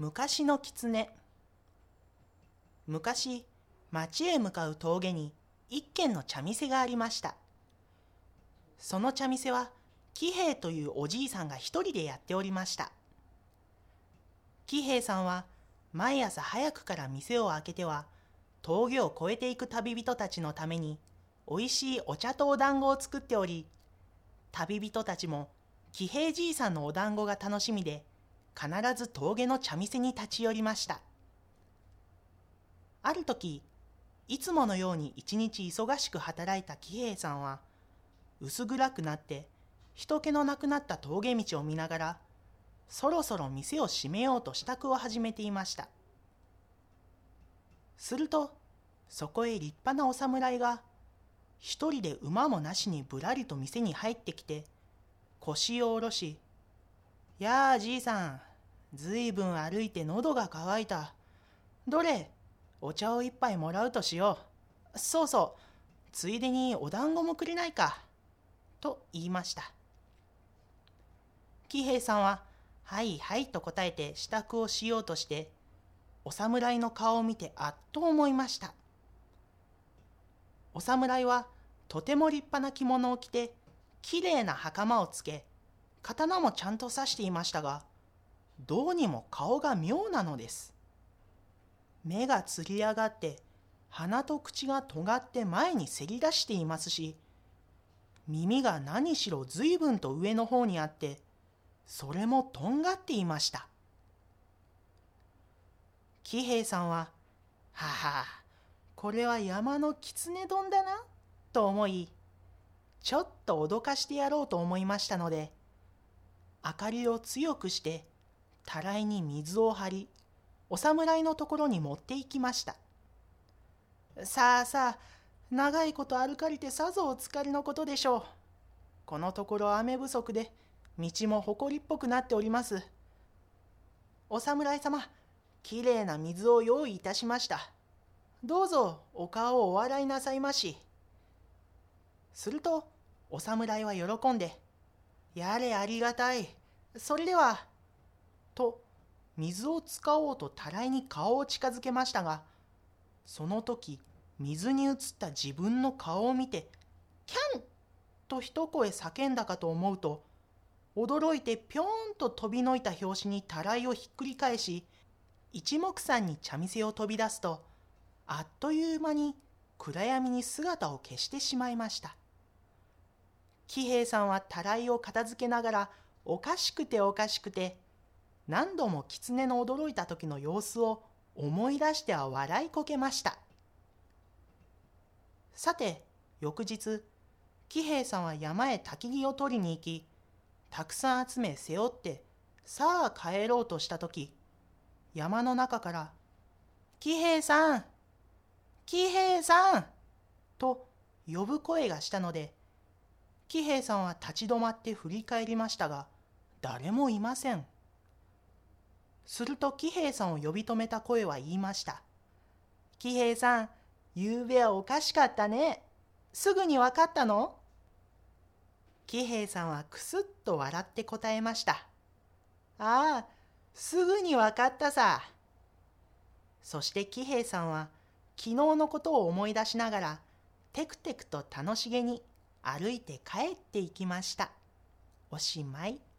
昔の狐。昔、町へ向かう峠に一軒の茶店がありました。その茶店は喜兵衛というおじいさんが一人でやっておりました。喜兵衛さんは毎朝早くから店を開けては峠を越えていく旅人たちのためにおいしいお茶とお団子を作っており、旅人たちも喜兵衛じいさんのお団子が楽しみで必ず峠の茶店に立ち寄りました。ある時、いつものように一日忙しく働いた喜兵衛さんは薄暗くなって人気のなくなった峠道を見ながらそろそろ店を閉めようと支度を始めていました。するとそこへ立派なお侍が一人で馬もなしにぶらりと店に入ってきて腰を下ろし、やあじいさん、ずいぶん歩いて喉が渇いた。どれ、お茶を一杯もらうとしよう。そうそう、ついでにお団子もくれないか。と言いました。喜兵衛さんは、はいはいと答えて支度をしようとして、お侍の顔を見てあっと思いました。お侍はとても立派な着物を着て、きれいな袴をつけ、刀もちゃんと刺していましたが、どうにも顔が妙なのです。目がつり上がって、鼻と口が尖って前にせり出していますし、耳が何しろ随分と上の方にあって、それもとんがっていました。喜兵衛さんは、はは、これは山の狐丼だな、と思い、ちょっと脅かしてやろうと思いましたので、明かりを強くして、たらいに水を張り、お侍のところに持って行きました。さあさあ、長いこと歩かれてさぞお疲れのことでしょう。このところ雨不足で、道もほこりっぽくなっております。お侍様、きれいな水を用意いたしました。どうぞお顔をお洗いなさいまし。すると、お侍は喜んで、やれありがたい。それでは、と、水を使おうとたらいに顔を近づけましたが、その時、水に映った自分の顔を見て、キャンと一声叫んだかと思うと、驚いてぴょんと飛びのいた拍子にたらいをひっくり返し、一目散に茶店を飛び出すと、あっという間に暗闇に姿を消してしまいました。喜兵衛さんはたらいを片付けながら、おかしくておかしくて、何度も狐の驚いた時の様子を思い出しては笑いこけました。さて、翌日、喜兵衛さんは山へ焚き木を取りに行き、たくさん集め背負って、さあ帰ろうとした時、山の中から、喜兵衛さん、喜兵衛さんと呼ぶ声がしたので、喜兵衛さんは立ち止まって振り返りましたが、誰もいません。すると喜兵衛さんを呼び止めた声は言いました。喜兵衛さん、ゆうべはおかしかったね。すぐにわかったの？喜兵衛さんはくすっと笑って答えました。ああ、すぐにわかったさ。そして喜兵衛さんは昨日のことを思い出しながら、テクテクと楽しげに歩いて帰っていきました。おしまい。